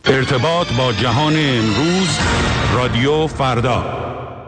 ارتباط با جهان امروز، رادیو فردا.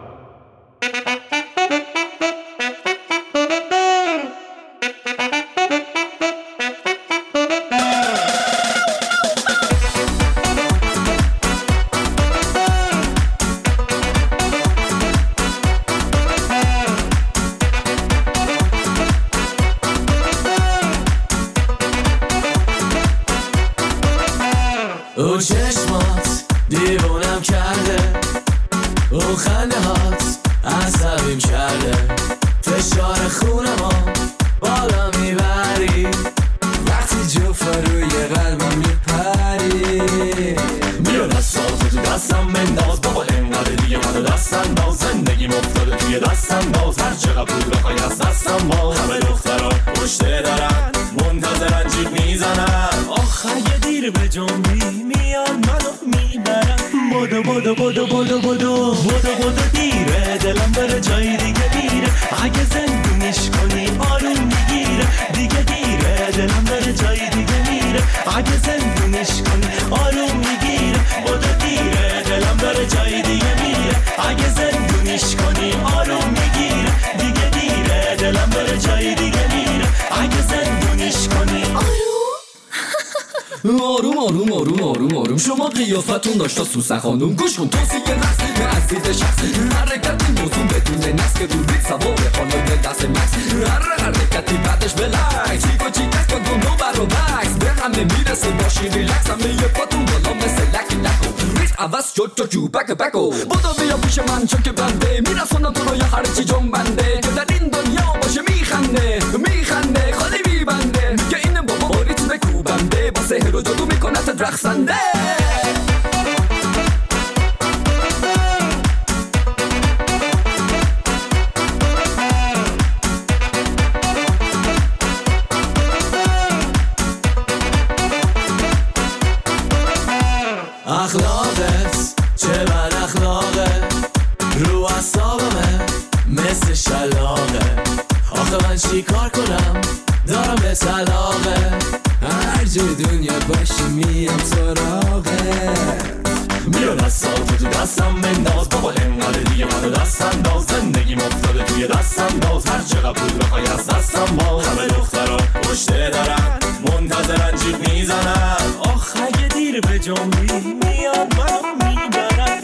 او چشمات دیوونم کرده، او خنده هات عصبیم کرده، فشار خونمو بالا میبری وقتی جفت روی قلبم میپری. بیا دستاتو تو دستم بنداز بابا، اینقدر دیگه منو دست انداز، زندگیم افتاده توی دستم باز، هر چقدر پول بخوای از دستم باز. همه دخترها پشته دارن منتظرن جیب میزنن، آخ اگه دیر به جنبی میان منو میبرن. بدو بدو بدو بدو بدو بدو بدو دیره، دلم بره جای دیگه میره، اگه زندونیش کنی آروم میگیره. دیگه دیره دلم بره جای دیگه میره، اگه زندونیش کنی آروم میگیره. بدو دیره دلم بره جای دیگه میره، اگه زندونیش کنی آروم میگیره. دیگه دیره دلم بره جای دیگه میره، اگه زندونیش کنی آروم آروم آروم آروم آروم. شما قیافتون داشتا سوسن خانوم، گوش کن توصیه رسمی عزیز شخصی، حرکتی موزون بدون نفس که رو بیت سوار خانای دست مکس، هر حرکتی بعدش بلکس چیکو چیکس کن دونو برو بکس، به همه میرسه باشی ریلکس، همه یه پاتون بالا مثل لکی لکو ریز عوض شد تو جو بک بکو. بودو بیا پیش من چون که بنده میرسونم تو رو یا هرچی جنبنده، که در این دنیا باشه میخنده میخنده خالی میبنده، که این بابا باریت بکوبنده با سهر و جادو میکنت رقصنده. اخلاقت چه بد اخلاقه، رو اعصابمه مثل شلاقه، آخه من چی کار کنم دارم به طلاقه، هر جای دنیا باشی میام سراغه. بیا دستاتو تو دستم بنداز بابا، اینقدر دیگه منو دست انداز، زندگیم افتاده توی دستم باز، هر چقدر پول بخوای از دستم باز. همه دخترها پشته دارن منتظرن جیب میزنن، آخ اگه دیر به جنبی میان منو میبرن.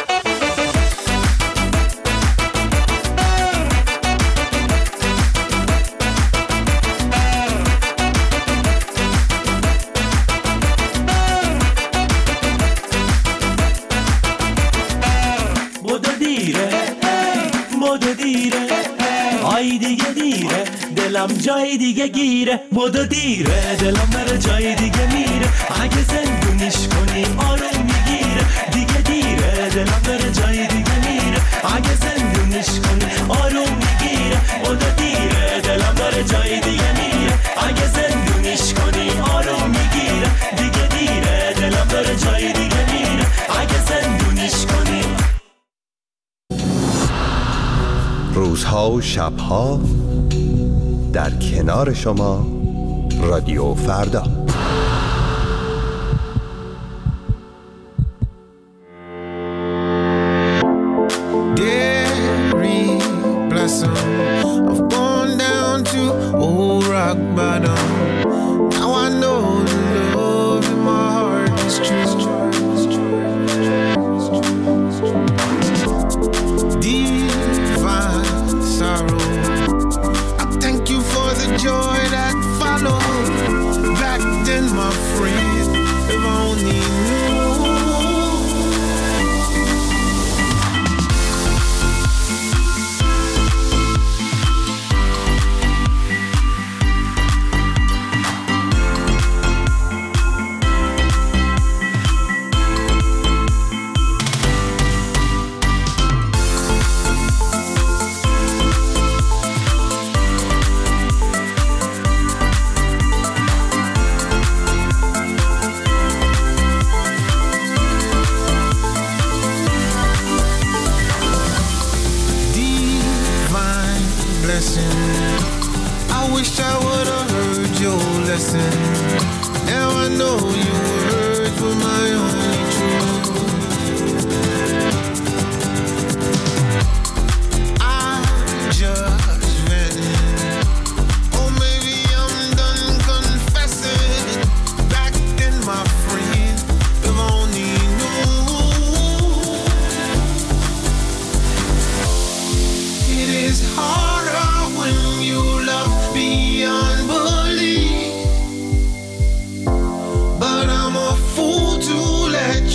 بدو دیره آی دیگه دیره، دلم جای دیگه گیره. بدو دیره دلم بره جای دیگه میره، اگه زندونیش کنی آروم میگیره. دیگه دیره دلم بره جای دیگه میره، اگه زندونیش کنی آروم میگیره. بدو دیره دلم بره جای دیگه میره، اگه زندونیش کنی آروم میگیره. دیگه دیره دلم بره جای دیگه میره، اگه زندونیش کنی. روزها و شبها در کنار شما، رادیو فردا. Dairy blossom, I've gone down to old rock bottom. Now I know the love in my heart is true. Divine sorrow, I thank you for the joy that followed. Back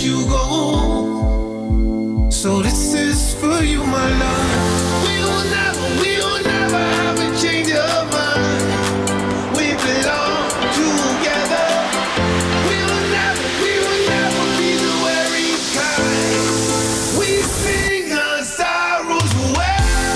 you go. So this is for you, my love. We will never have a change of mind. We belong together. We will never be the weary kind. We sing our sorrows away.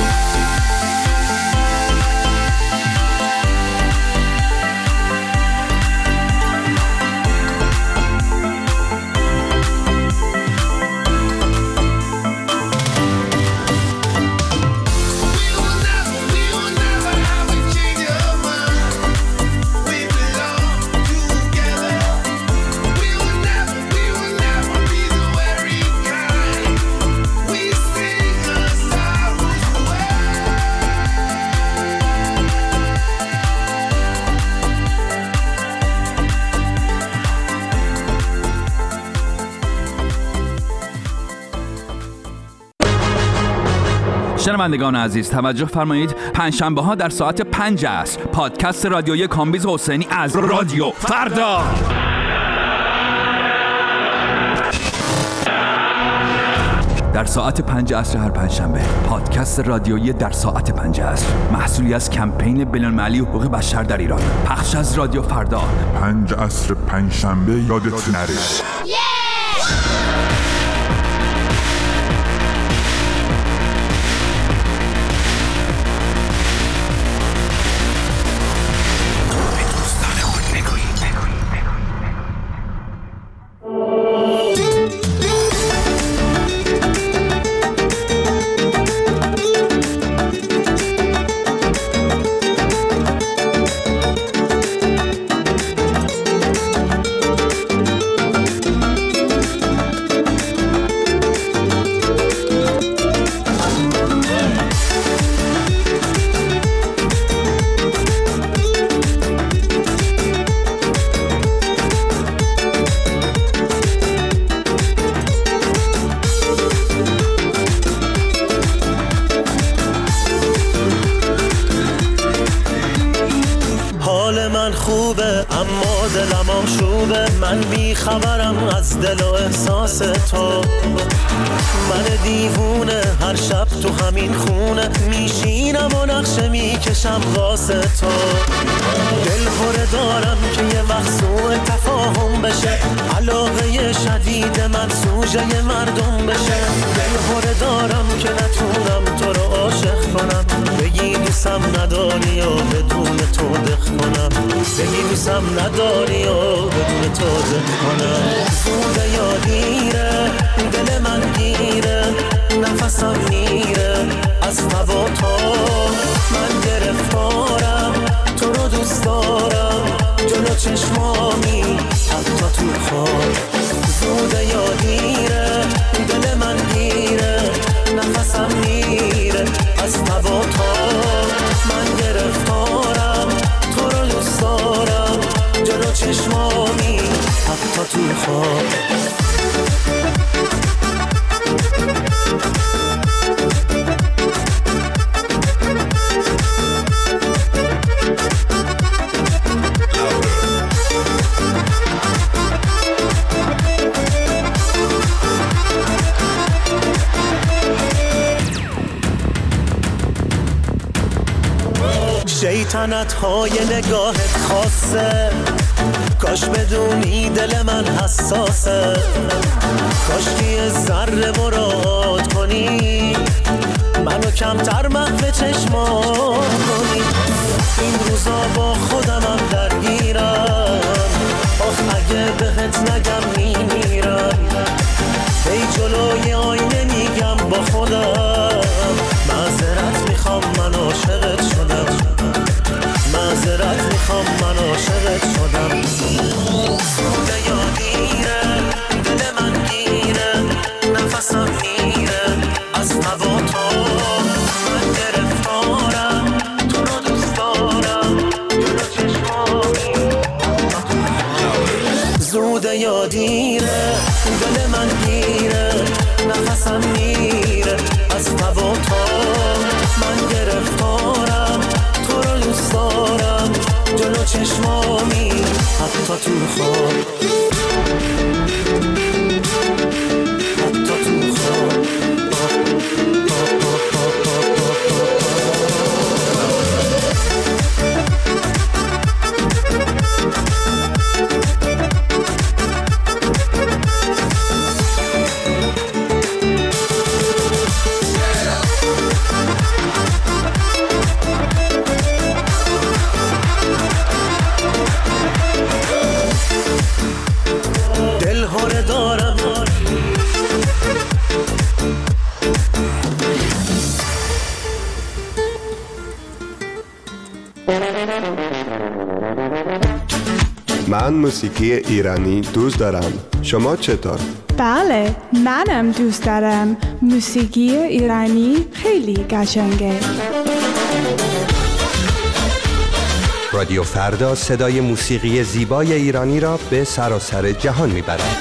شنوندگان عزیز توجه فرمایید، پنجشنبه ها در ساعت 5 عصر پادکست رادیویی کامبیز حسینی از رادیو فردا. در ساعت 5 عصر هر پنجشنبه پادکست رادیویی در ساعت 5 عصر، محصولی از کمپین بین‌المللی حقوق بشر در ایران، پخش از رادیو فردا. 5 عصر پنجشنبه یادت نره. اما دلم آشوبه، من بیخبرم از دل و احساس تو. من دیوونه هر شب تو همین خونه میشینم و نقشه میکشم واسه تو. دل پره دارم که یه وقت سوء تفاهم بشه، علاقه شدید من سوژه مردم بشه. دل پره دارم که نتونم تو رو عاشق کنم، بگی دوستم نداری و بدون تو دخ کنم، بگی دوستم نداری و بدون تو دخ کنم. زوده یا دیره دل من گیره، نفسم میره از هوا تو. من گرفتارم تو رو دوست دارم، جلو چشمامی حتی تو خواب. زوده یا دیره دل من گیره، نفسم میره از هوا تو. من گرفتارم تو رو دوست دارم، جلو چشمامی حتی تو خواب. شیطنت های نگاهت خاصه، کاش بدونی دل من حساسه. کاش که یه ذره مراد کنی، منو کمتر محو چشمان کنی. این روزا با خودمم درگیرم، آخ اگه بهت نگم میمیرم. ای جلوی آینه میگم با خودم، معذرت میخوام من عاشقت شدم، معذرت میخوام من عاشقت شدم. زوده یا دیره دل من گیره، نفسم میره از هوا تو. من گرفتارم تو رو دوست دارم، جلو چشمامی. زوده یا دیره دل من گیره، نفسم میره از هوا تو. من گرفتارم تو رو دوست دارم، جلو چشمامی حتی تو خواب. من موسیقی ایرانی دوست دارم. شما چطور؟ بله، منم دوست دارم. موسیقی ایرانی خیلی قشنگه. رادیو فردا صدای موسیقی زیبای ایرانی را به سراسر جهان میبرد.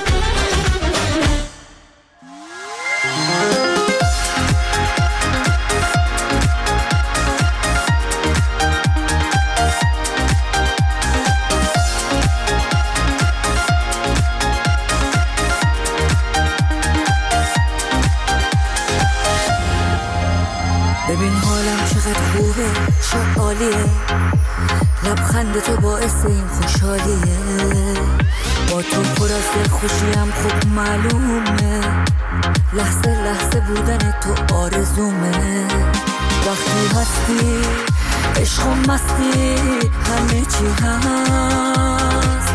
ببین حالم چقدر خوبه، چه عالیه، لبخند تو باعث این خوشحالیه، با تو پر از دلخوشیم خوب معلومه، لحظه لحظه بودن تو آرزومه، وقتی هستی عشق و مستی همه چی هست،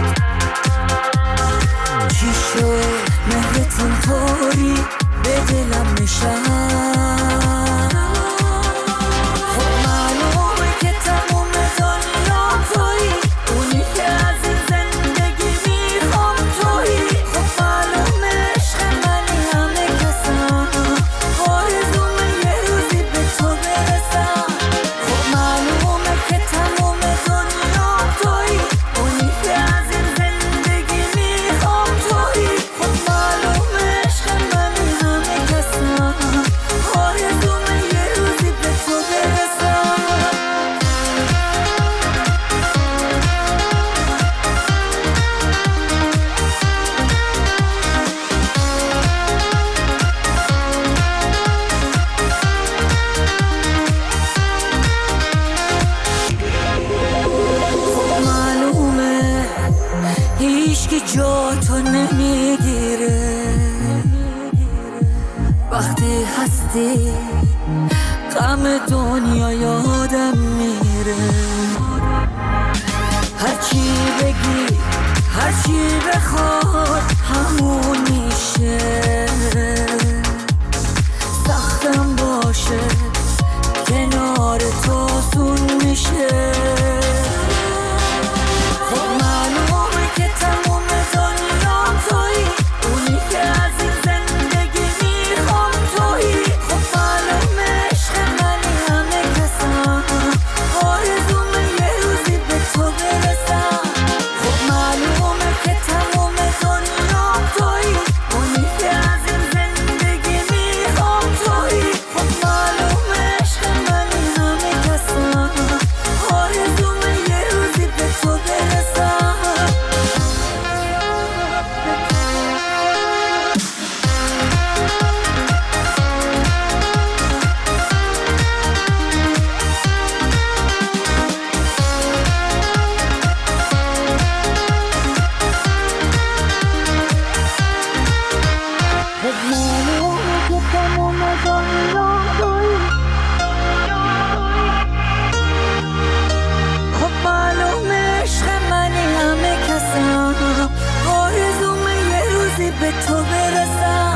چی شد مهرت اینطوری به دلم نشست، جا تو نمیگیره، وقتی هستی غم دنیا یادم میره، هرچی بگی هرچی بخواد همون میشه، سختم باشه کنار تو آسون میشه، خب معلومه که تموم دنیا تویی، اونی که از این زندگی میخوام تویی، خب معلومه عشق منی همه کسم، آرزومه یه روزی به تو برسم، خب معلومه که تموم دنیا تویی، اونی که از این زندگی میخوام تویی، خب معلومه عشق منی همه کسم، آرزومه یه روزی به تو برسم. خب معلومه عشق منی همه کسم، آرزومه یه روزی به تو برسم.